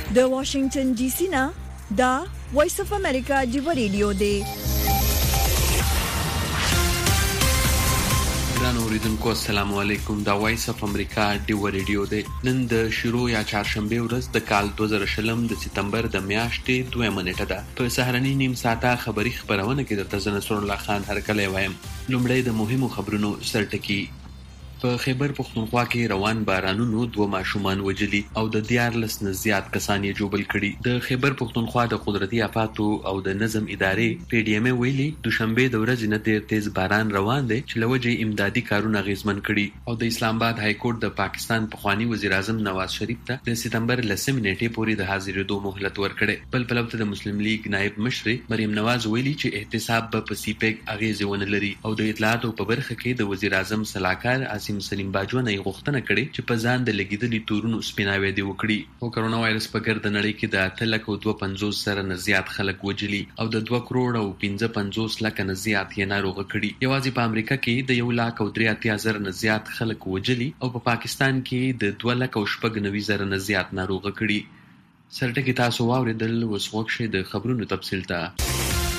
د واشنگټن ډي سي نه دا وایس اف امریکا دی ریډیو دی. ګران اوریدونکو السلام علیکم. دا وایس اف امریکا دی ریډیو دی. نن د شروع یا چهارشنبه ورځ د کال 2020 د سپتمبر د میاشتې 2 نیټه ده. په سهارنی نیم ساعته خبری خبرونه کې درته زه نصر الله خان هرکلی وایم. لومړی د مهمو خبرونو سرټکی. په خیبر پختونخوا کې روان بارانونو 2 ماشومان وجلي او د 14 نه زیات کسان یې جوبل کړي. د خیبر پختونخوا د قدرتي آفاتو او د نظم ادارې پی ډی ام ویلي دوشنبه د ورځې نه ډیر تیز باران روان دی چې لوجه امدادي کارونه غیزمن کړي. او د اسلام آباد های کورټ د پاکستان پخوانی وزیر اعظم نواز شریف ته د سپتمبر 10 نیټې پورې د حاضرېدو مهلت ورکړي. بل پلوته د مسلم لیگ نائب مشر مریم نواز ویلي چې احتساب په سی پیک اغیزه ونه لري. او د اطلاعاتو په برخه کې د وزیر اعظم صلاحکار سلیم باجوه نه غوښتنه کړې چې په ځان د لګیدلي تورونو سپیناوي دی وکړي. او کرونا وایرس په ګرد نړۍ کې د 8.250 سره نه زیات خلک وجلي او د 2 کروڑ او 55 لک نه زیات یې ناروغ کړي. یوازې په امریکا کې د 1,83,000 نه زیات خلک وجلي او په پاکستان کې د 2,90,000 نه زیات ناروغ کړي. سرټکی تاسو واوریدل. اوس وخت د خبرونو تفصیل ته.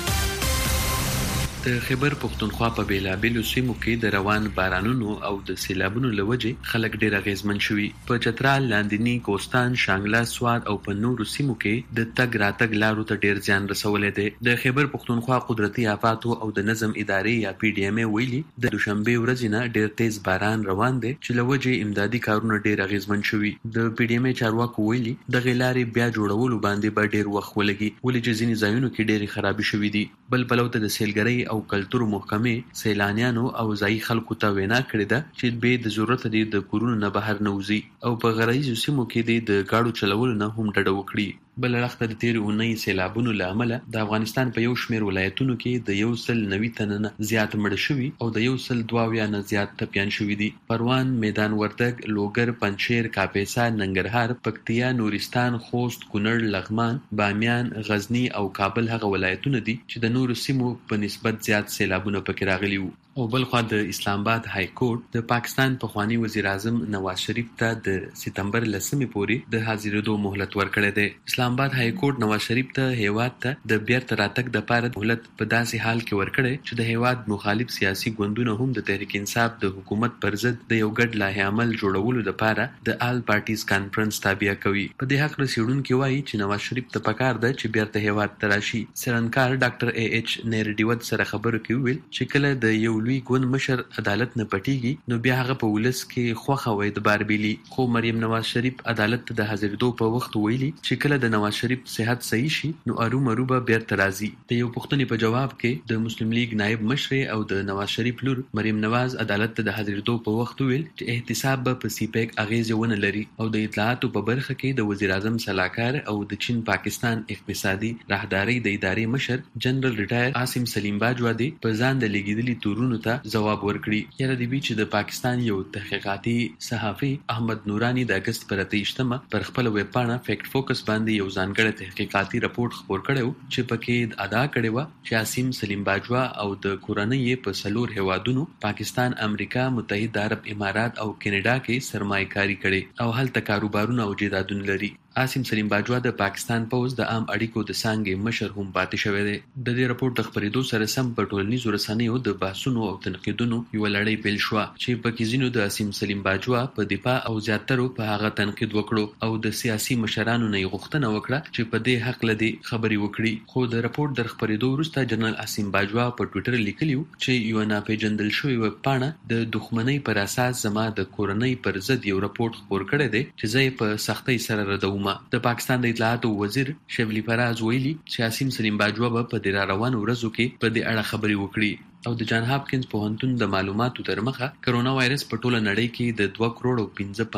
د خیبر پختونخوا په بیلابیلو سیمو کې د روان بارانونو او د سیلابونو لوجه خلک ډیر اغیزمن شوي. په چترال، لاندینی، کوستان، شانګله، سواد او په نورو سیمو کې د تګ راتګ لارو ته ډیر زیان رسولی دی. د خیبر پختونخوا قدرتي آفاتو او د نظم ادارې یا پی ډی ام ویلي د دوشنبه ورځې نه ډیر تیز باران روان دی چې لوجه امدادي کارونه ډیر اغیزمن شوي. د پی ډی ام چارواکو ویلي د غلارې بیا جوړولو باندې به ډیر وخت ولګي ولې چې ځینې ځایونو کې ډیرې خرابې شوي دي. بل پلوته د سیلګرۍ او کلتور محکمې سیلانیانو او ځایي خلکو ته وینا کړې ده چې به د ضرورت دي د کورونو نه بهر نه وځي او په غرایزو سیمو کې د گاډو چلولو نه هم ډډه وکړي. بل اړخته د تیر اونۍ سیلابونو له امله د افغانستان په یو شمېر ولایتونو کې د 190 تنه نه زیات مړه شوي او د 122 نه زیات ټپیان شوي دي. پروان، میدان وردګ، لوګر، پنجشیر، کاپیسا، ننګرهار، پکتیا، نورستان، خوست، کونړ، لغمان، بامیان، غزنی او کابل هغه ولایتونه دي چې د نورو سیمو په نسبت زیات سیلابونه پکې راغلي وو. او بل خوا د اسلام آباد های کورټ د پاکستان پخوانی وزیر اعظم نواز شریف ته د سپتمبر 10 پورې د حاضرېدو مهلت ورکړی دی. اسلام آباد های کورټ نواز شریف ته هیواد ته د بیرته راتګ دپاره مهلت په داسې حال کې ورکړی چې د هیواد مخالف سیاسي ګوندونه هم د تحریک انصاف د حکومت پر ضد د یو ګډ لایحه عمل جوړولو دپاره د آل پارټیز کانفرنس تابع کوي. په دې هکله څېړونکي وایي چې نواز شریف ته پکار ده چې بیرته هیواد ته راشي. څېړنکار ډاکټر اے ایچ نیرډیوت سره خبرو کې وویل چې کله د یو لوی ګوند مشر عدالت نه پټیږي نو بیا هغه په ولس کې خوخه وای د باربیلی. خو مریم نواز شریف عدالت ته د حاضرېدو په وخت ویلي چې کله د نواز شریف صحت صحیح شي نو ارومرو به بیرته راځي. د یو پوښتنې په جواب کې د مسلم لیگ نائب مشر او د نواز شریف لور مریم نواز عدالت ته د حاضرېدو په وخت ویل چې احتساب به په سی پیک اغیزه ونه لري او د اطلاعاتو په برخه کې د وزیر اعظم صلاحکار او د چین پاکستان اقتصادي راهداري د ادارې مشر جنرال ریټایر سلیم باجوه دی په ځان د لګیدلي تورونو ته جواب ورکړي. یره دی چې د پاکستان یو تحقیقاتي صحافي احمد نورانی د اگست پر 28 پر خپل ویب پاڼه فیکټ فوکس باندې یو ځانګړی تحقیقاتي راپور خپور کړو چې پکې ادا کړی و چې سلیم باجوه او د کورنۍ په سلور هوادونو پاکستان، امریکا، متحده عرب امارات او کینیډا کې سرمایه‌کاري کړي او هلته کاروبارونه او جایدادونه لري. سلیم باجوه د پاکستان پوز د عام اړیکو د څانګې مشر هم پاتې شوی دی. د دې راپور د خپرېدو سره سم په ټولنیزو رسنیو د بحثونو او تنقیدونو یو لړۍ پیل شوه چې پکې ځینو د سلیم باجوه په دفاع او زیاترو په هغه تنقید وکړو او د سیاسي مشرانو نه غوښتنه وکړه چې په دې حق لدی خبري وکړي. خو د راپور در خپرېدو وروسته جنرال باجوه په ټوئیټر لیکلیو چې یو ناپېژندل شوی ویب پاڼه د دښمنۍ پر اساس زما د کورنۍ پر ضد یو راپور خپور کړی دی چې زه یې په سختۍ سره ردوم. د پاکستان د اطلاعاتو وزیر شیبلی فراز ویلي چې سلیم باجوه به په دې روانو ورځو کې په دې اړه خبري وکړي. او د جان هاپکینز پوهنتون د معلوماتو تر مخه کرونا وایرس په ټوله نړۍ کې د 2 کروڑ او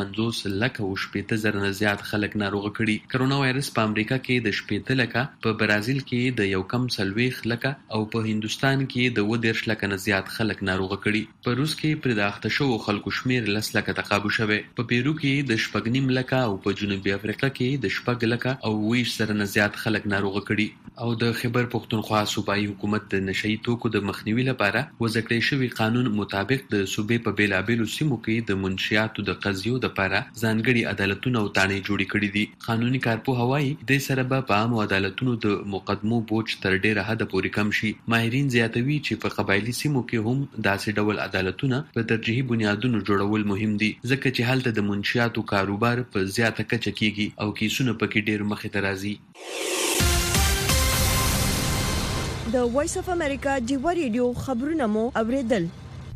55 لک او 80 نه زیات خلک ناروغ کړي. کرونا وایرس په امریکا کې د 80 لک، په برازیل کې د 1.40 لک او په هندستان کې د 10 لک نه زیات خلک ناروغ کړي. په روس کې پر داخته شو خلکو شمیر 10 لک تقابو شوه. په پیرو کې د 4.5 لک او په جنوبي افریقا کې د 4 لک او 20 سره نه زیات خلک ناروغ کړي. او د خیبر پختونخوا صوبایي حکومت د نشئی توکو د مخنیوي لپاره وضع کړی شوی قانون مطابق د صوبې په بیلابیلو سیمو کې د منشیاتو د قضیو لپاره ځانګړي عدالتونه او تانې جوړې کړې دي. قانوني کارپوه وایي د سره په عامو عدالتونو د مقدمو بوج تر ډیره حد پورې کم شي. ماهرین زیاتوي چې په قبایلی سیمو کې هم داسې ډول عدالتونه په ترجیحي بنیادونو جوړول مهم دي ځکه چې هلته د منشیاتو کاروبار په زیاته کچه کیږي او کیسونه پکې ډیر مخې ته راځي. د وایس اف امریکا ډیوا ریډیو خبرونه مو اوریدل.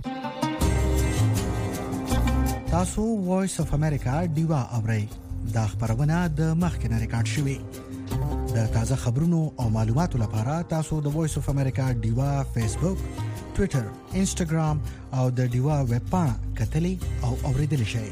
تاسو وایس اف امریکا ډیوا اورئ. دا خبرونه د مخکنه ریکارډ شوې. د تازه خبرونو او معلوماتو لپاره تاسو د وایس اف امریکا ډیوا فیسبوک، ټوئیټر، انسټاګرام او د ډیوا ویب پاڼه کتلی او اوریدل شئ.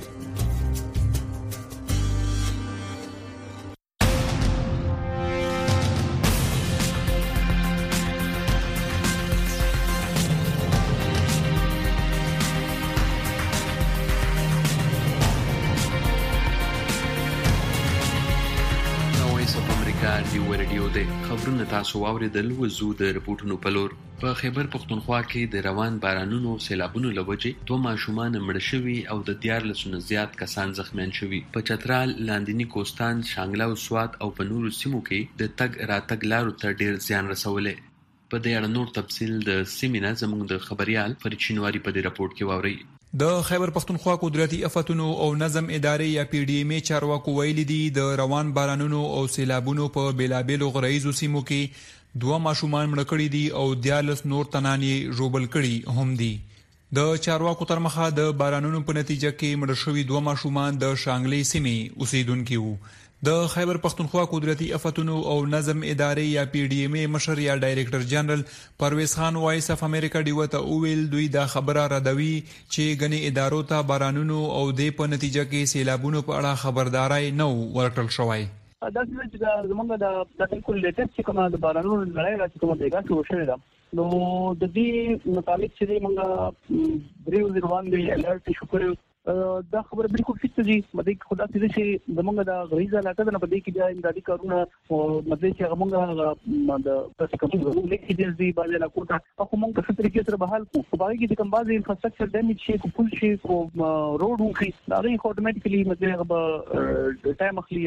خبرونه تاسو واوریدل. وزو د رپورټونو په لور. په خیبر پختونخوا کې د روان بارانونو سیلابونو لوجې 2 ماشومان مړه شوي او د 14 زیات کسان زخمیان شوي. په چترال، لاندینی کوستان، شانګله او سوات او په نورو سیمو کې د تګ راتګ لارو ته ډیر زیان رسولې. په دې اړه نور تفصیل د سیمینار زموږ د خبريال فرید شینواری په دې رپورت کې واوري. د خیبر پختونخوا قدرتي آفتونو او نظم ادارې یا پی ډی ایم چارواکو ویلي دي د روان بارانونو او سیلابونو په بیلابیلو غرایزو سیمو کې 2 ماشومان مړه کړي دي او 14 نور تنان یې ژوبل کړي هم دي. د چارواکو تر مخه د بارانونو په نتیجه کې مړه شوي 2 ماشومان د شانګلې سیمې اوسیدونکي وو. د خیبر پختونخوا قدرتي آفتونو او نظم ادارې یا پی ډی ایم مشر یا ډایریکټر جنرال پرویز خان وایس اف امریکا ډیو ته ویل دوی دا خبره ردوي چې غني ادارو ته بارانونو او د په نتیجه کې سیلابونو په اړه خبرداري نه ورکړل شوی. دا چې زمونږ د بالکل لیټست چې کومه د بارانونو لړۍ راځي کومه دیګه شو شوې ده نو د دې مطابق چې موږ دریو ځوان دی الرټ شو کړو. دا خبره بالکل فکر دي مده خدا دې چې زمونږ د غریزه علاقه نه پدې کې بیا امدادي کارونه او مده چې موږ د تاسو کوم لیکي دي باندې لا کوټه خو موږ په سترګې کې سره بحال کو په باندې کې کوم بعضي انفراستراکچر ډیمیج شي کو پول شي کو روډ وخی دا غي اتوماتیکلی مده به ټایم اخلي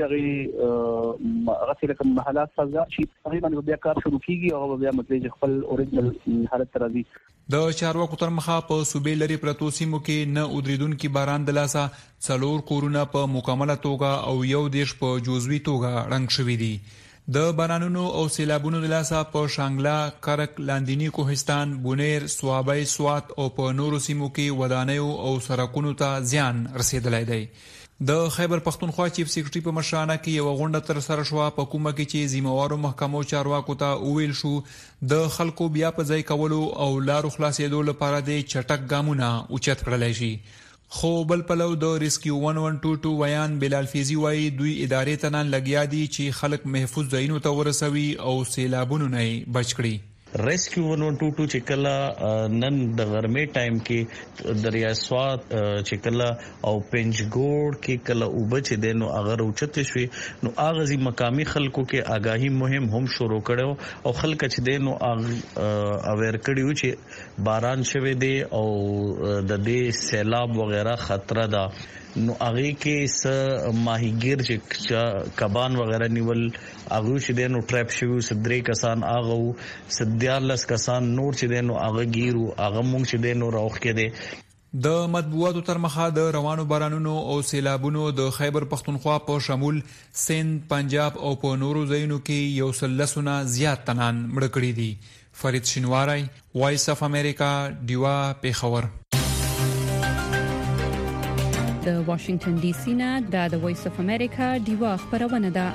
هغه څه کوم حالات سازا شي هغه باندې بیا کار شروع کیږي او بیا مده خپل اوریجنل حالت راځي. د چارواکو تر مخه په صوبې لري پرتو سیمو کې نه اوریدونکو باران د لاسه 4 کورونه په مکمله توګه او یو دیش په جزوي توګه رنګ شوي دي. د بارانونو او سیلابونو د لاسه په شانګلا، کرک، لاندینی کوهستان، بونیر، سوابای، سوات او په نورو سیمو کې ودانیو او سړکونو ته زیان رسیدلی دی. د خیبر پختونخوا چیف سیکریټری په مشرانه کې یو غونډه تر سره شو په کومه کې چې ذمہوارو محکمو چارواکو ته ویل شو د خلکو بیا په ځای کولو او لارو خلاصېدو لپاره د چټک ګامونه اوچت کړل شي. خو بل پلو د ریسکیو 1122 ویان بلال فیزی وایي دوی ادارې ته نن لګیا دي چې خلک محفوظ ځایونو ته ورسوي او سیلابونو نه بچ کړي. ریسکیو 1122 چې کله نن د غرمې ټایم کې دریا سوات چې کله او پنجګوړ کې کله وبچ دي نو اگر اوچت شوي نو اغازي مقامی خلکو کې آگاهی مهم هم شروع کړو او خلک چې دي نو اویر کړیو چې باران شوه دي او د دې سیلاب وغیرہ خطر ده نو هغه کې س ماهیګر چې کبان وغیرہ نیول هغه چې دینو ټریپ شوی سدري کسان هغه سديالس کسان نور چې دینو هغه ګیرو هغه مونږ چې دینو راوخ کې دي. د مطبوعاتو تر مخه د روانو بارانونو او سیلابونو د خیبر پختونخوا په شمول سند، پنجاب او په نورو ځایونو کې یو سلسونه زیات تنان مړ کړي دي. فرید شینواری، وایس اف امریکا، ډیوا پیښور. د واشنگټن ډي سي نه د وایس اف امریکا ډیوا خبرونه ده.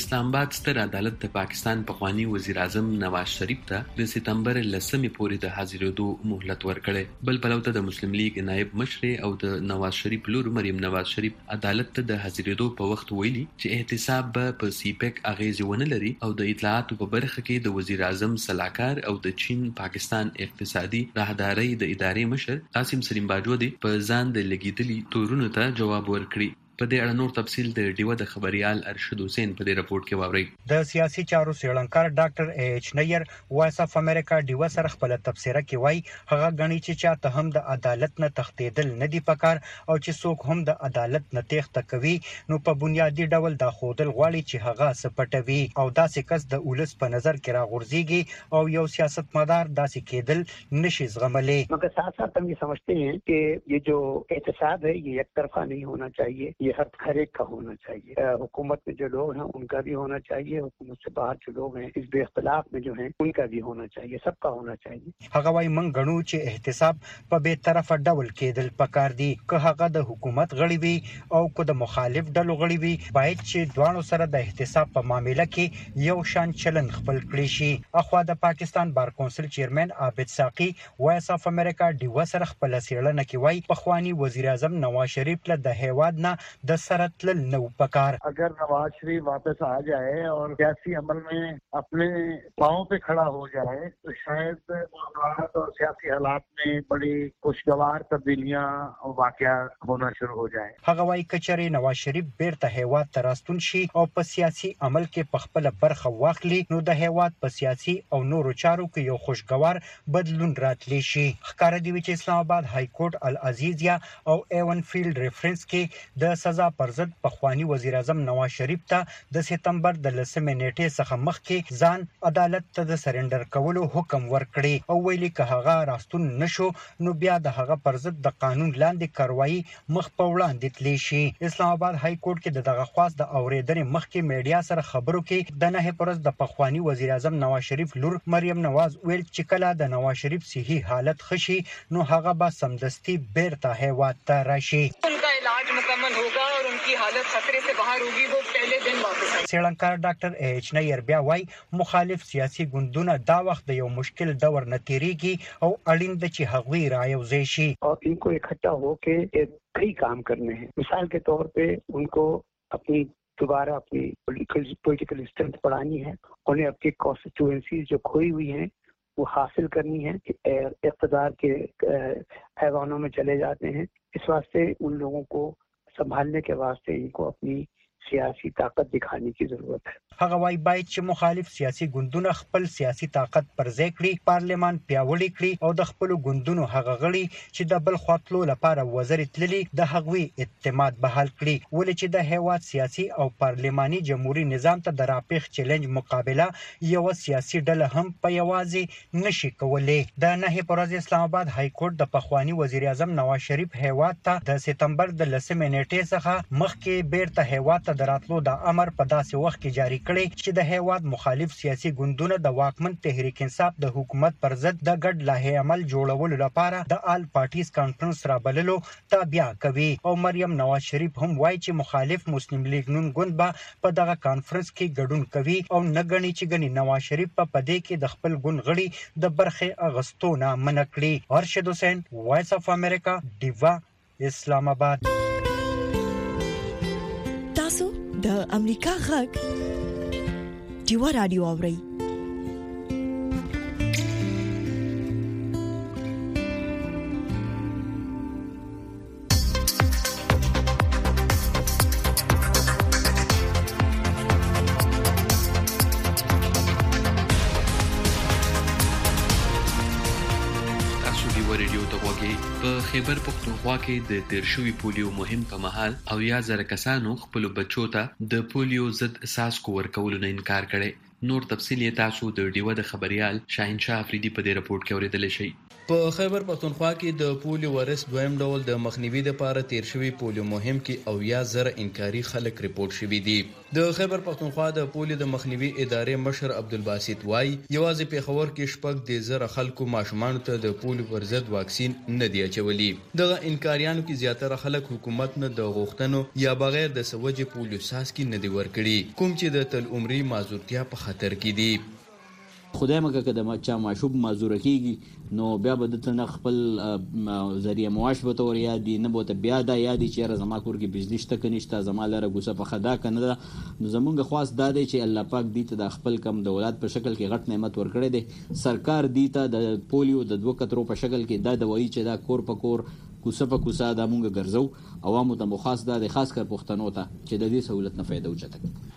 اسلام آباد ستر عدالت د پاکستان پخوانی وزیر اعظم نواز شریف ته د سپتمبر 10 پورې د حاضرېدو مهلت ورکړی. بل پلو ته د مسلم لیگ نائب مشر او د نواز شریف لور مریم نواز شریف عدالت ته د حاضرېدو په وخت ویلي چې احتساب به په سیپک اغیزه ونه لري او د اطلاعاتو په برخه کې د وزیر اعظم صلاحکار او د چین پاکستان اقتصادي راهداري د ادارې مشر قاسم سلیم باجوړي په ځان د لګیدلي تورونو ته جواب ورکړي. په دې اړه نور تفصیل د ډیوه د خبريال ارشد حسین په دې راپورټ کې واوري. د سیاسي چارو څېړونکار ډاکټر ایچ نیر وایس اف امریکا ډیوه سره خپل تفسیره کې وایي هغه غني چې چاته هم د عدالت نه تښتیدل نه دی پکار او چې څوک هم د عدالت نه تېښته کوي نو په بنیادی ډول دا خودل غواړي چې هغه سپټوي او داسې کس د اولس په نظر کې راغورځيږي او یو سیاستمدار داسې کېدل نشي زغملې. مگر ساتھ ساتھ ہم یہ سمجھتے ہیں کہ یہ جو احتساب ہے یہ یک طرفہ نہیں ہونا چاہیے, یہ ہر ایک کا ہونا چاہیے. حکومت میں جو لوگ ہیں ان کا بھی ہونا چاہیے, حکومت سے باہر جو لوگ ہیں اس بے اختلاف میں جو ہیں ان کا بھی ہونا چاہیے, سب کا ہونا چاہیے. هغه وايي من غنو چې احتساب په بے طرفه ډول کېدل پکار دي, که هغه د حکومت غړي وي او که د مخالف ډلو غړي وي, باید چې دوانو سره د احتساب په معاملې کې یو شان چلن خپل کړی شي. اخوا د پاکستان بار کونسل چیرمن عابد ساقي وایس اف امریکا ډیوه سره خپل څېړنه کې وایي پخوانی وزیر اعظم نواز شریف له د هیواد نه د سرتل نو پکار. اگر نواز شریف واپس آ جائے اور سیاسی عمل میں اپنے پاؤں پہ کھڑا ہو جائے تو شاید معاملات اور سیاسی حالات میں بڑی خوشگوار تبدیلیاں اور واقعات ہونا شروع ہو جائیں. هغه وايي کچري نواز شریف بیرته هیواد ته راستون شي او په سیاسي عمل کې په خپل برخه واخلي نو د هیواد په سیاسي او نورو چارو کې یو خوشگوار بدلون راتلی شي. ښکاره دی چې اسلام آباد های کورټ العزیزیا او ایون فیلډ ریفرنس کې د سزا پر ضد پخوانی وزیر اعظم نواز شریف ته د سپتمبر د 10 نیټې څخه مخکې ځان عدالت ته د سرندر کولو حکم ورکړي او ویلي که هغه راستون نشو نو بیا د هغه پر ضد د قانون لاندې کاروایی مخ په وړاندې تللی شي. اسلام آباد های کورټ کې دغه خواست د اوریدنې مخکې میډیا سره خبرو کې د نه پرز د پخوانی وزیر اعظم نواز شریف لور مریم نواز ویل چې کله د نواز شریف صحي حالت خشي نو هغه به سمدستي بیرته هیواد ته راشي. علاج مکمل ہوگا اور ان کی حالت خطرے سے باہر ہوگی, وہ پہلے دن واپس آئیں. څېړنکار ډاکټر ایچ نیر بیا وايي مخالف سیاسي ګوندونه دا وخت د یو مشکل دور نه تیریږي او اړین ده چې هغوی رايوځای شي اور ان کو اکٹھا ہو کے کئی کام کرنے ہیں. مثال کے طور پہ ان کو اپنی دوبارہ اپنی پولیٹیکل اسٹرینتھ بڑھانی ہے, انہیں اپنی کانسٹیٹوئنسیز جو کھوئی ہوئی ہیں وہ حاصل کرنی ہے. اقتدار کے ایوانوں میں چلے جاتے ہیں, اس واسطے ان لوگوں کو سنبھالنے کے واسطے ان کو اپنی سیاسی طاقت دکھانے کی ضرورت ہے. هغه وايي باید چې مخالف سیاسي ګوندونه خپل سیاسي طاقت پر ځای کړي, پارلمان پیاوړی کړي او د خپل ګوندونو هغه غړي چې د بل خواطلو لپاره وزیر تللي د هغوی اعتماد بحال کړي. ولې چې د هیواد سیاسي او پارلماني جمهوریت نظام ته د راپیخ چیلنج مقابله یو سیاسي ډله هم په یوازې نشي کولای. د نه پرز اسلام آباد های کورټ د پخوانی وزیر اعظم نواز شریف هیواد ته د سپتمبر د 10 نیټې څخه مخکې بیرته هیواد ته دراتلو د امر په داسې وخت کې جاری کړی چې د هیواد مخالف سیاسي ګوندونه د واکمن تحریک انصاف د حکومت پر ضد د ګډ لاهې عمل جوړولو لپاره د آل پارټیز کانفرنس رابللو تابع کوي. او مریم نواز شریف هم وایي چې مخالف مسلم لیگ نون ګوند به په دغه کانفرنس کې ګډون کوي او نه غني چې غني نواز شریف په پدې کې د خپل ګوند غړي د برخه اغستو نه منع کړي. ارشد حسین وایس اف امریکا ډیوا اسلام آباد. د امریکا غږ ډیوا رادیو اوري. په خیبر پختونخوا کې د تیر شوي پولیو مهم په مهال او یا زره کسانو خپل بچو ته د پولیو ضد څاڅکو ورکولو نه انکار کړي. نور تفصیل یې تاسو د ډیوه د خبريال شاهین شاه افریدي په دې راپورټ کې اوریدلی شئ. په خیبر پښتونخوا کې د پولیو وایرس دویم ډول د مخنیوي لپاره تیر شوی پولیو مهم کې 90,000 انکاري خلک ریپورت شوي دي. د خیبر پښتونخوا د پولیو د مخنیوي ادارې مشر عبدالباسط وای یوازې پیښور کې 10,000 خلکو ماشومان ته د پولیو پر ضد واکسین نه دی اچولی. دغه انکاریانو کې زیاتره خلک حکومت نه د غوښتنو یا بغیر د سوجې پولیو ساسکي نه دی ورکړي، کوم چې د تل عمري معذورتیا په خطر کې دي. خدای مګه که د چا ماشوب معذوره کیږي نو بیا به دته نه خپل ذریعه معاش به تور یادي نه به بیا دا یادي چې زما کور کې بجلی شته که نشته، زما لره ګوسه په خدا کنه ده. نو زمونږ خواست دا دی چې الله پاک دې ته د خپل کم د اولاد په شکل کې غټ نعمت ورکړی دی. سرکار دې ته د پولیو د 2 قطرو په شکل کې دا دوايي چې دا کور په کور کوسه په کوسه دا مونږ ګرځو عوامو ته مخاص دا د خاص کر پښتنو ته چې د دې سہولت نه فائدہ وچته.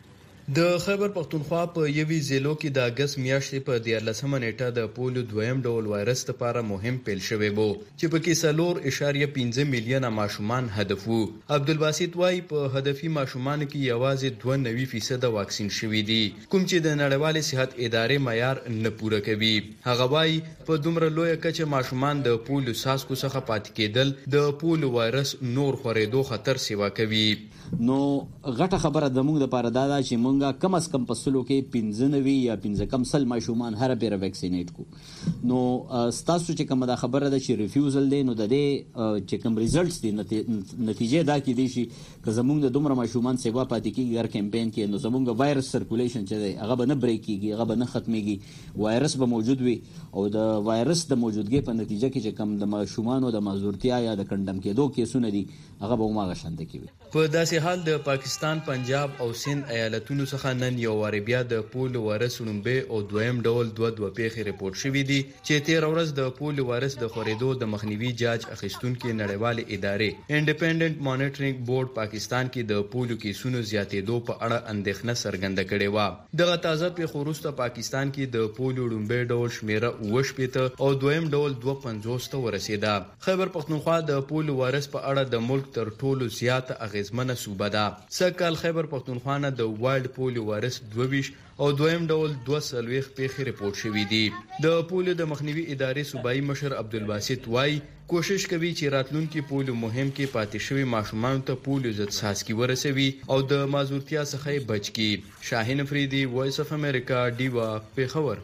د خیبر پښتونخوا په یوې ضلع کې د اگست میاشتې په 14 نیټه د پولیو دویم ډول وایرس لپاره مهم پیل شوی وو چې پکې 4.5 میلیونه ماشومان هدف وو. عبدالباسط وای په هدفي ماشومان کې یوازې 92% واکسین شوي دي، کوم چې د نړیوال صحت ادارې معیار نه پوره کوي. هغه وای په دومره لوی کچه ماشومان د پولیو ساسکو څخه پاتې کېدل د پولیو وایرس نور خورېدو خطر سیوا کوي. نو غټه خبره د موږ لپاره دا ده چې موږ کم از کم په سلو کې 15 یا 15 ماشومان هر بیره ویکسینیټ کو. نو ستاسو چې کومه دا خبره ده چې ریفیوزل دی نو د دې چې کوم ریزلټس دي نتیجه دا کې دي چې که زموږ د دومره ماشومان سیوا پاتې کېږي هر کمپین کې نو زموږ وایرس سرکولیشن چې دی هغه به نه بریک کېږي، هغه به نه ختمېږي، وایرس به موجود وي او د وایرس د موجودګۍ په نتیجه کې چې کوم د ماشومانو د معذورتیا یا د کنډم کېدو کیسونه دي هغه به هماغه شانته کوي. په داسې حال د پاکستان پنجاب او سند ایالتونو څخه نن یو وارې بیا د پولیو وایرس لومبې او دویم ډول دوه پیښې ریپورت شوي دي چې 13 ورځ د پولیو وایرس د خورېدو د مخنیوي جاج اخیستونکو نړیوالې ادارې انډیپندنت مانیټرینګ بورډ پاکستان کې د پولیو کیسونو زیاتېدو په اړه اندېښنه څرګنده کړې وه. دغه تازه پیښو وروسته پاکستان کې د پولیو لومبې ډول شمیره 28 او دویم ډول 250 ته ورسېده. خیبر پښتونخوا د پولیو وایرس په اړه د ملک تر ټولو زیاته اغیزمنه صوبه ده. سږکال خیبر پښتونخوا نه د وایلډ پولیو وایرس 22 او دویم ډول 240 پیښې ریپورت شوي دي. د پولیو د مخنیوي ادارې صوبایي مشر عبدالباسط وای کوشش کوي چې راتلونکي پولیو مهم کې پاتې شوي ماشومان ته پولیو ضد ساسکي ورسوي او د معذورتیا څخه بچ کړي. شاهین افریدي، وایس اف امریکا، ډیوا، پیښور.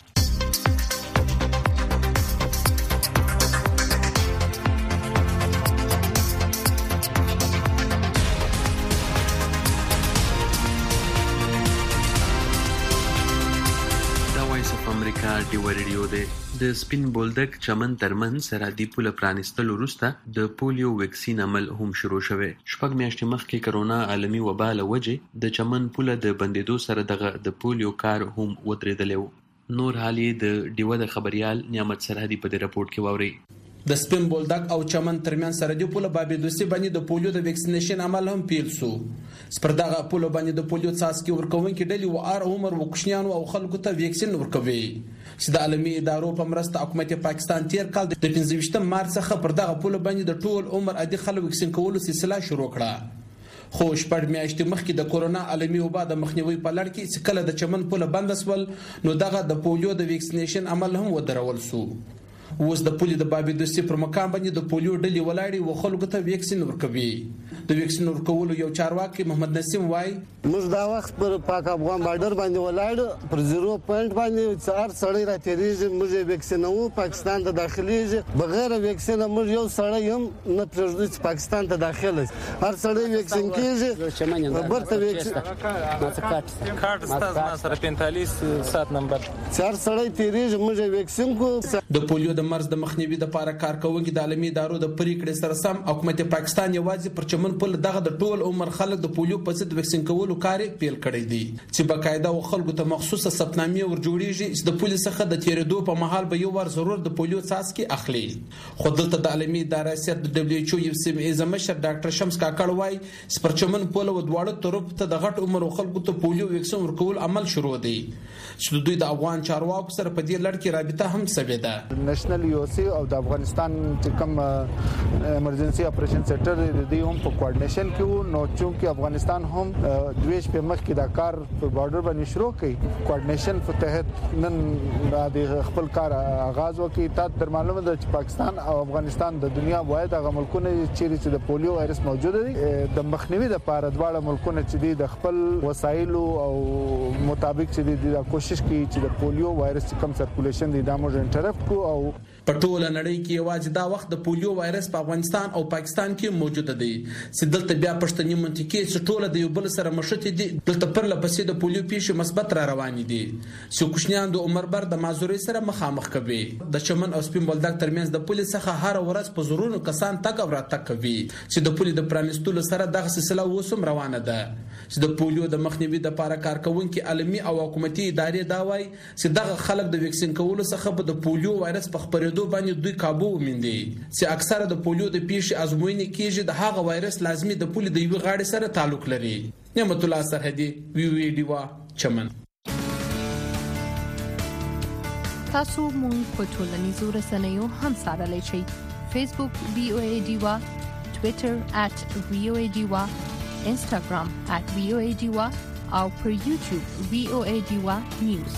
ډیوا ریډیو دی. د سپین بولدک چمن ترمن سرحدي پوله پرانیستلو وروسته د پولیو ویکسین عمل هم شروع شوی. 6 میاشتې مخکې کرونا عالمي وبا له وجې د چمن پوله د بندېدو سره دغه د پولیو کار هم ودرېدلی و. نور حال یې د ډیوا د خبريال نعمت سرحدي په دې راپورټ کې واورئ. د سپین بولدک او چمن ترمن سرحدي پوله بابیدوسی باندې د پولیو د ویکسینیشن عمل هم پیل سو. سپر دغه پوله باندې د پولیو څاڅکي ورکوونکي ډلې و ار عمر و کوشنیانو او خلکو ته ویکسین ورکوي چې د عالمي ادارو په مرسته حکومت پاکستان تیر کال د 15 مارچ څخه پر دغه پوله باندې د ټول عمر عادي خلک ویکسین کولو سلسله شروع کړه. خو شپږ میاشتې مخکې د کورونا عالمي وبا د مخنیوي په لړ کې چې کله د چمن پوله بند شول نو دغه د پولیو د ویکسینیشن عمل هم ودرول سو. اوس د پولیو د بابیدوسی پر مقام باندې د پولیو ډلې ولاړې و خلکو ته ویکسین ورکوي. د ویکسین ورکولو یو چارواکي محمد نسیم وای موږ دا وخت پر پاک افغان بارډر باندې ولاړ پر 0 پوینټ باندې څار سړی را تیریږي موږ ویکسینو پاکستان ته داخليږي بغیر ویکسین موږ یو سړی هم نه پرېږدو چې پاکستان ته داخله شي. هر سړی ویکسین کیږي برته ویکسین کارت ستاسو سره 45 سات نمبر څار سړی تیریږي موږ ویکسین کو. د پولیو د مرز د مخنیوي لپاره کار کوونکي د عالمي ادارو د پریکړې سره سم حکومت پاکستان یوازې پر چمن پل دغه د ټول عمر خلک د پولیو په ضد ویکسین کولو کار پیل کړی دی چې باقاعده خلکو ته مخصوصه ثبتنامې ورجوړیږي چې د پولیس څخه د تیریدو په مهال به یو ور ضرور د پولیو څاڅکي اخلي. خو دلته د عالمي ادارې سیاست د دبليو ایچ او یو سیم ازمشر ډاکټر شمس کاکړ وای چې پر چمن پل و دواړو طرف ته د غټ عمر خلکو ته پولیو ویکسین ورکول عمل شروع دی چې دوی د افغان چارواکو سره په دې لړ کې رابطه هم سوي ده. نېشنل یو سی او د افغانستان چې کوم ایمرجنسي اپریشن سنټر د هم په کوارډینیشن کې نو چې افغانستان هم دویش په مخ کې د کار په بارډر باندې شروع کړي کوارډینیشن په تحت نن د خپل کار آغاز وکړي. تاسو در معلومه ده چې پاکستان او افغانستان د دنیا واحد هغه ملکونه چې د پولیو وایرس موجود دي د مخنیوي لپاره دواړه ملکونه چې د خپل وسایل او مطابق چې د کوشش کوي چې د پولیو وایرس کم سرکولیشن د دامو انټرپټ کو. او په ټوله نړۍ کې یوازې دا وخت د پولیو وایرس په افغانستان او پاکستان کې موجود دی چې دلته بیا پښتني منطقې چې ټوله د یو بل سره مشته دي. دلته پر لپسې د پولیو پیښې مثبت را روان دي چې کوشنیان د عمر بر د مازوري سره مخامخ کوي. د چمن او سپین بولدک ترمنځ د پولیس څخه هر ورځ په زورونو کسان تک او راتګ کوي چې د پولیو د پرانستلو سره دغه سلسله وسوم روانه ده چې د پولیو د مخنیوي لپاره کارکونکو عالمي او حکومتي ادارې دا وایي چې دغه خلک د ویکسین کولو څخه په د پولیو وایرس په خپرېدو باندې دوی کابو ومندي چې اکثره د پولیو د پیښې ازموینې کیږي د هغه وایرس لازمي د پولیو د یوې غاړې سره تعلق لري. نعمت الله سرحدي وی وی ډیوا چمن. تاسو مونږ په ټولنیزو رسنیو هم سره لچی فیسبوک VOA ډیوا، ټوئیټر @VOA ډیوا، انستګرام @VOA ډیوا او پر یوټیوب VOA ډیوا نیوز.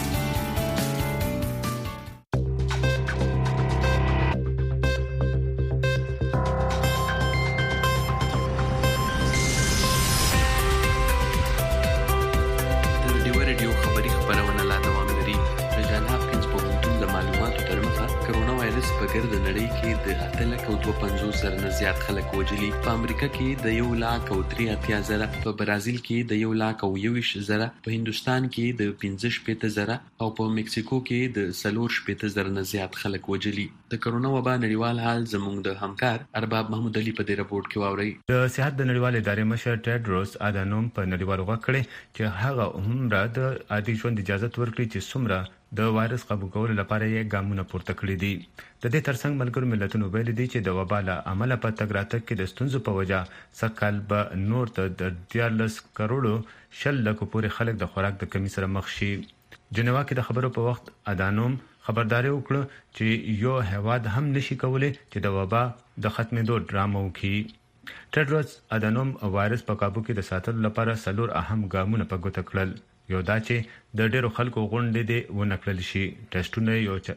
د نړۍ کې د 8,250,000 نه زیات خلک وژلي. په امریکا کې د 1,83,000، په برازیل کې د 1,21,000، په هندستان کې د 15,000 او په مکسیکو کې د 4,000 نه زیات خلک وژلي. د کرونا وبا نړیوال حال زموږ د همکار ارباب محمود علي په دې رپورت کې واوري. د صحت د نړیوال ادارې مشر ټیډروس ادانوم په نړیوالو غږ کړی چې هغه هم را د عادي ژوند اجازه ورکړي چې څومره د وایرس قابو کولو لپاره یې ګامونه پورته کړي دي. د دې ترڅنګ ملګرو ملتونو ویلي دي چې د وبا له امله په تګ راتګ کې د ستونزو په وجه سکهال به نور ته د 14 کروڑو 10 لکو پورې خلک د خوراک د کمی سره مخ شي. جنیوا کې د خبرو په وخت ادانوم خبرداري وکړه چې یو هیواد هم نشي کولای چې د وبا د ختمېدو ډرامه وکړي. ټیډروس ادانوم وایرس په قابو کې د ساتلو لپاره 4 اهم ګامونه په ګوته کړل. یو دا چې د ډیرو خلکو غونډې دې ونکړل شي، ټیسټونه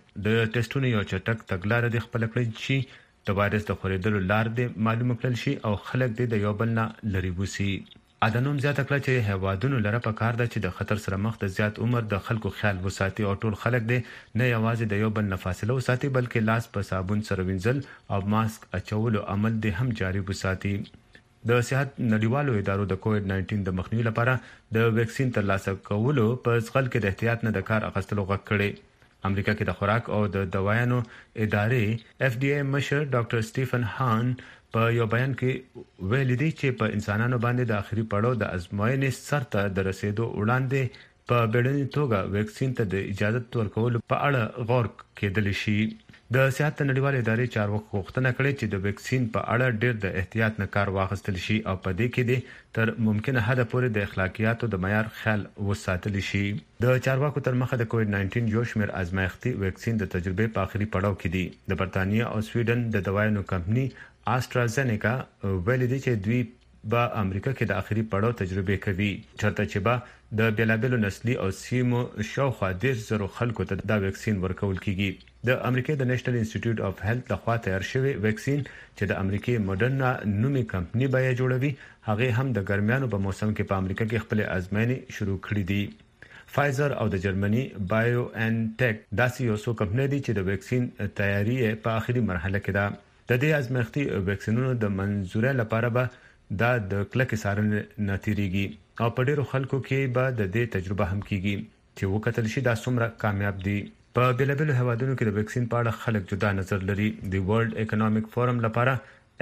یو چټک تګلارې دې خپل کړل شي، د وایرس د خورېدلو لار دې معلومه کړل شي او خلک دې د یو بل نه لرې وسی. ادانوم زیاته کړه چې هیوادونو لره پکار ده چې د خطر سره مخ د زیات عمر د خلکو خیال وساتي او ټول خلک دې نه یوازې د یو بل نه فاصله وساتي بلکې لاس په صابون سره وینځل او ماسک اچولو عمل دې هم جاري وساتي. د صحت نړیوالو ادارو د کووډ-19 د مخنیوي لپاره د ویکسین ترلاسه کولو په ځغل کې د احتیاط نه د کار اخیستلو غږ کړي. امریکا کې د خوراک او د دوايانو ادارې FDA مشر ډاکټر سټیفن هان په یو بیان کې ویلي دی چې په انسانانو باندې د اخري پړاو د ازموینې سرته د رسیدو وړاندې په بیړني توګه ویکسین ته د اجازه ورکولو په اړه غور کېدل شي. د صحت نړیوالې ادارې چارواکو غوښتنه کړې چې د ویکسین په اړه ډېر د احتیاط نه کار واخیستل شي او په دې کې د تر ممکنه حد پورې د اخلاقیاتو د معیار خیال وساتل شي. د چارواکو تر مخه د کووډ-19 یو شمېر ازمایښتي ویکسین د تجربې په آخري پړاو کې دي. د برتانیا او سویډن د دوايانو کمپنی آسترازینیکا ویلي دی چې دوی په امریکا کې د آخري پړاو تجربه کوي چرته چې به د بیلابلو نسلي او سیمو شاوخوا 10,000 خلکو ته دا ویکسین ورکول کیږي. د امریکا د نېشنل انسټیټیوټ اف هیلث لخوا تیار شوی ویکسین چې د امریکای مدرنا نومي کمپنی به جوړوي هغه هم د ګرمیانو په موسم کې په امریکا کې خپل ازموینې شروع کړې دي. فایزر او د جرمني بایو ان ټیک داسې یو څو کمپنۍ دي چې د ویکسین تیاری په آخري مرحله کې ده. د دې ازمایښتي ویکسینونو د منزورۍ لپاره به دا د کلک څارنې نتیریږي او په ډیرو خلکو کې به د دې تجربه هم کیږي چې وکتل شي دا څومره کامیاب دي. په بیلابلو هیوادونو کې د ویکسین په اړه خلک جدا نظر لري. د ورلد اکونومیک فورم لپاره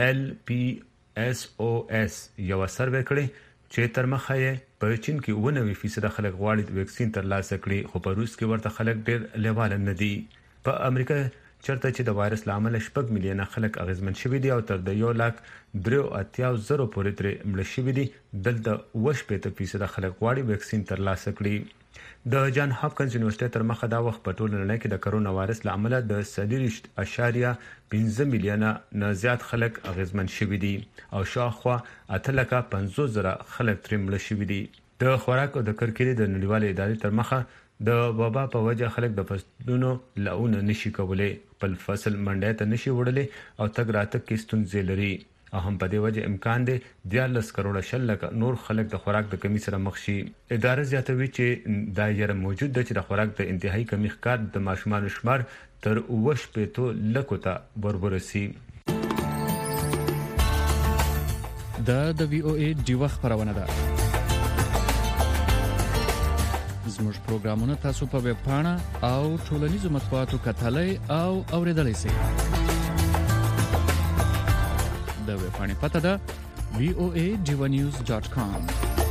LPSOS یو سروې کړی چې تر مخه یې په چین کې 90% خلک غواړي ویکسین ترلاسه کړي خو په روس کې ورته خلک ډیر لیواله نه دي. په امریکا چرته چې د وایرس لامل 6 میلیونه خلک اغیزمن شوي دي او تر د 1,83,000 پورې تر مړ شوي دي. دلته 80% خلک غواړي ویکسین ترلاسه کړي. د جان هاپکنز یونیورسيټي تر مخه دا وخت په ټول نړۍ کې د کرونا وایرس لامل د 3.5 میلیونه نه زیات خلک اغیزمن شوي دي او شاوخوا 850,000 خلک ترې مړه شوي دي. د خوراک او د کرکېلې د نړیوالې ادارې تر مخه د وبا په وجه خلک د فصلونو لونه نشي کولای، خپل فصل منډه ته نشي وړلې او تګ راتګ کې ستونزې لري. هم په دې وجه امکان دی 14 کروڑه شلک نور خلک د خوراک د کمی سره مخ شي. اداره زیاتوي چې دا یره موجود ده چې د خوراک د انتهایی کمی ښکار د ماشومان شمار تر 8 لکو ته ورورسي. د VOA ډیوه خبرونه ده. زموږ پروګرامونه تاسو په ویب پاڼه او ټولنیزو مطبوعاتو کتلای او اوریدلای شئ. د ویب پاڼې پته ده voadewanews.com.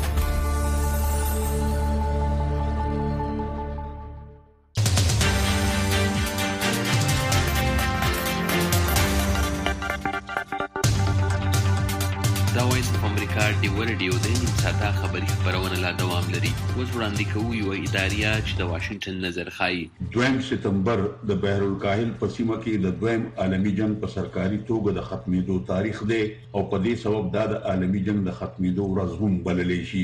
ډیو رادیو د نیم ساعته خبری خبرونه لا دوام لري. اوس وړاندې کوو یو اداریه چې د واشنگټن نظر خایي. 2 سپتمبر د بحر الکاهل په سیمه کې د دویم عالمي جنگ په سرکاري توګه د ختمېدو تاریخ دی او په دې سبب دا د عالمي جنگ د ختمېدو ورځ هم بللی شي.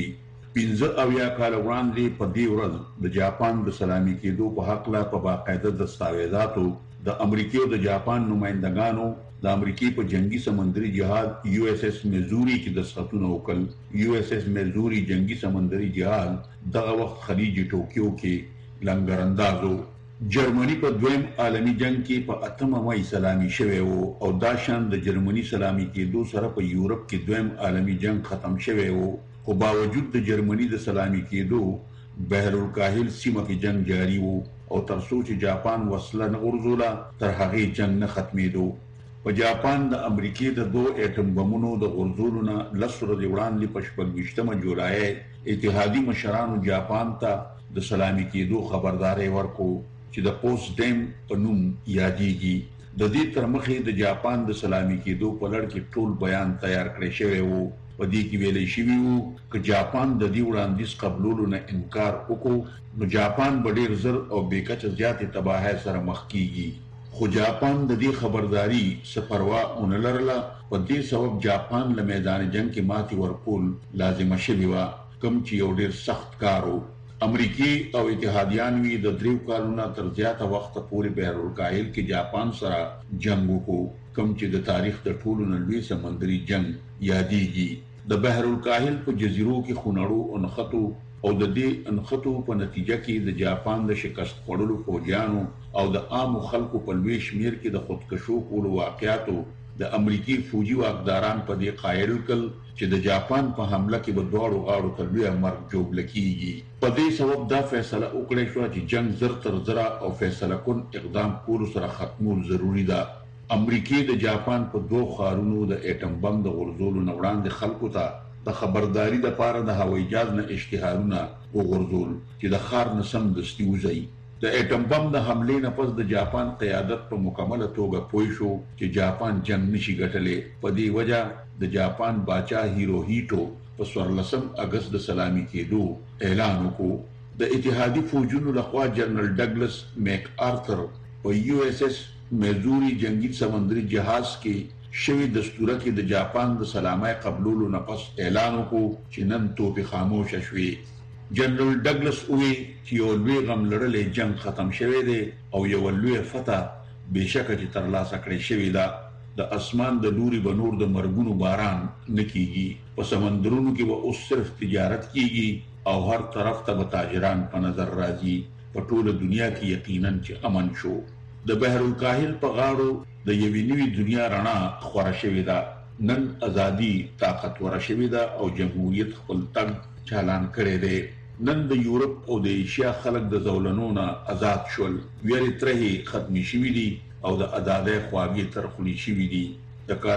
15 کال وړاندې په دې ورځ د جاپان د سلامي کېدو په حق لا په باقاعده دستاویزاتو د امریکا او د جاپان نمائندګانو د امریکای په جنگي سمندري جهاز USS میزوري کې د ساتونو وکړ. USS میزوري جنگي سمندري جهاز دغه وخت خلیج ټوکیو کې لنګراندازو. جرمني په دویم عالمي جنگ کې په 8 مای سلامي شوی وو او دا شان د جرمني سلامي کېدو سره په یورپ کې دویم عالمي جنگ ختم شوی وو. خو باوجود د جرمني د سلامي کېدو بحر الکاهل سیمه کې جنگ جاری وو او تر څو چې جاپان وسله نه ورزوله تر هغه جنگ نه ختمېدو. په جاپان د امریکای د 2 اټم بمونو د غورځولو نه لسره دی وړاندې په 28 جولای اتحادی مشرانو جاپان ته د سلامي کېدو خبرداري ورکو چې د پوسټ ډیم په نوم یادېږي. د دې تر مخې د جاپان د سلامي کېدو په لړ کې ټول بیان تیار کړی شوی وو. په دې کې ویلې شوی وو چې جاپان د دې وړاندیز قبولولو نه انکار وکړو نو جاپان به ډېر زر او بیکچه زیاتې تباہي سره مخ کیږي. خو جاپان د دې خبرداري سپروا اونلرله. په دې سبب جاپان له میدان جنگ کې ماتي ورکول لازم شوی و، کوم چې یو ډېر سخت کارو. امریکای او اتحادیان وی د 3 کالونو تر زیاته وخت پورې بحر الکاهل کې جاپان سره جنگ وکړو، کوم چې د تاریخ د ټولو لوی سمندري جنگ یادېږي. د بحر الکاهل په جزیرو کې خونړو انخطو او د دې انخطو په نتیجه کې د جاپان د شکست خوړلو فوجیانو او د عام خلکو په لوی شمیر کې د خودکشو کولو واقعاتو د امریکای فوجي واکداران په دې قایل کړ چې د جاپان په حمله کې به دواړو غاړو ته لوی مرګ جوړ کیږي. په دې سبب دا فیصله وکړه شو چې جنگ زر تر زر او فیصله کن اقدام کولو سره ختمول ضروری ده. امریکای د جاپان په 2 خارونو د اټم بم د غورځولو نه وړاندې خلکو ته د خبرداري د پاره د هوایي جهاز نه اشتهارونه وغورځول چې د خار نه سم دستي وځي. د اټم بم د حملې نه پس د جاپان قیادت په مکمله توګه پوه شو چې جاپان جنگ نشي ګټلې. په دې وجه د جاپان باچا هیروهیټو په 14 اگست د سلامي کېدو اعلان وکړ. د اتحادي فوجونو لخوا جنرال ډګلس میک آرثر په USS میزوري جنگي سمندري جهاز کې شوی دستوره کې د جاپان د سلامي قبولولو نه پس اعلان وکړ چې نن توپ خاموش شوي. جنرال ډګلس وی چې یو لوی غم لرلې جنگ ختم شوی دی او یو لوی فتح بشکه چې تر لاسه کړی شوی دا. د اسمان د لوري بنور د مرګونو باران نکېږي. په سمندرونو کې به اوس صرف تجارت کیږي او هر طرف ته به تاجران په نظر راځي. په ټوله دنیا کې یقینا چې امن شو. د بحر الکاهل په غاړو د یوې نوې دنیا رڼا خوره شوې ده. نن ازادي طاقتوره شوې ده او جمهوریت خپل تګ چالان کړی دی. نن د یورپ او د ایشیا خلک د زولنو نه آزاد شول. ویری ترهي ختمي شوې دي او د آزادۍ خواږې ترخلي شوې دي. د کال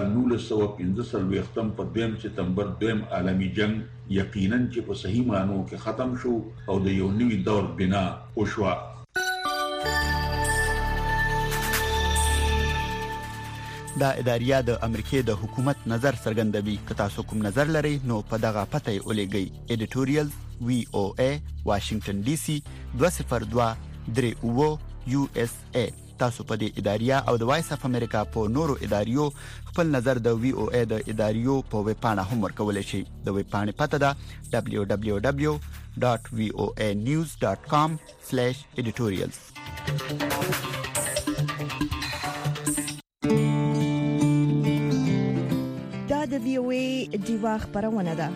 1945 په 2 سپتمبر دویم عالمي جنگ یقینا چې په صحیح معنو کې ختم شو او د یو نوي دور بنا وشوه. دا اداریه د امریکای د حکومت نظر څرګندوي. که تاسو کوم نظر لرئ نو په دغه پته یې ولېږئ: editorials VOA Washington DC 20238 USA. تاسو په دې اداریه او د وایس اف امریکا په نورو اداریو خپل نظر د VOA د اداریو په ویب پاڼه هم ورکولای شئ. د ویب پاڼې پته ده www.voanews.com/editorials. دا د VOA دیوا خبرونه ده.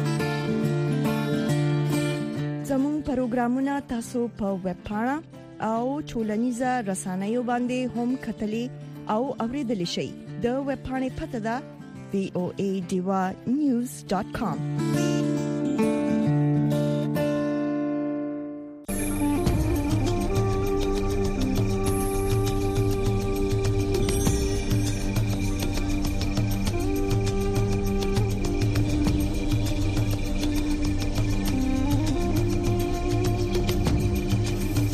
زموږ پروګرامونه تاسو په ویب پاڼه او ټولنیزه رسنیو باندې هم کتلی او اوریدل شئ. د ویب پاڼې پته ده voanews.com.